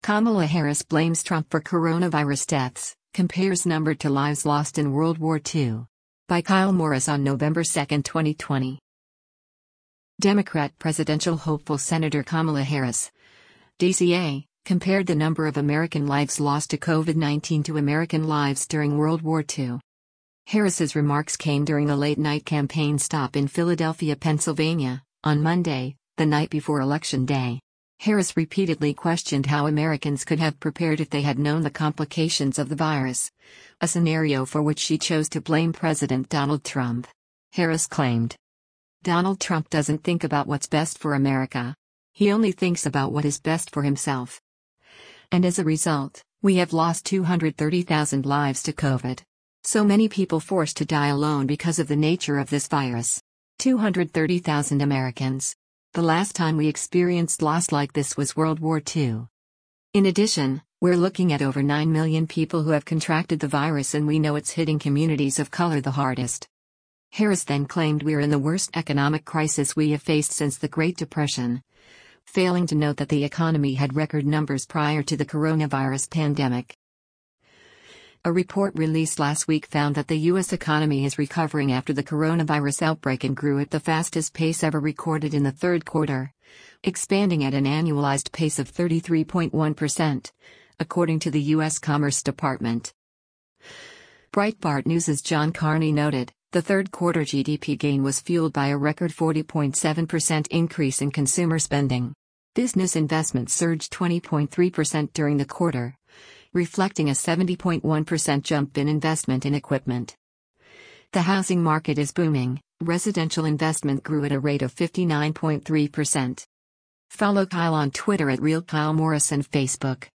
Kamala Harris blames Trump for coronavirus deaths, compares number to lives lost in World War II. By Kyle Morris on November 2, 2020. Democrat presidential hopeful Senator Kamala Harris, DCA, compared the number of American lives lost to COVID-19 to American lives during World War II. Harris's remarks came during a late-night campaign stop in Philadelphia, Pennsylvania, on Monday, the night before Election Day. Harris repeatedly questioned how Americans could have prepared if they had known the complications of the virus, a scenario for which she chose to blame President Donald Trump. Harris claimed, "Donald Trump doesn't think about what's best for America. He only thinks about what is best for himself. And as a result, we have lost 230,000 lives to COVID. So many people forced to die alone because of the nature of this virus. 230,000 Americans. The last time we experienced loss like this was World War II. In addition, we're looking at over 9 million people who have contracted the virus, and we know it's hitting communities of color the hardest." Harris then claimed we're in the worst economic crisis we have faced since the Great Depression, failing to note that the economy had record numbers prior to the coronavirus pandemic. A report released last week found that the U.S. economy is recovering after the coronavirus outbreak and grew at the fastest pace ever recorded in the third quarter, expanding at an annualized pace of 33.1%, according to the U.S. Commerce Department. Breitbart News' John Carney noted, the third quarter GDP gain was fueled by a record 40.7% increase in consumer spending. Business investment surged 20.3% during the quarter, reflecting a 70.1% jump in investment in equipment. The housing market is booming. Residential investment grew at a rate of 59.3%. Follow Kyle on Twitter at RealKyleMorris and Facebook.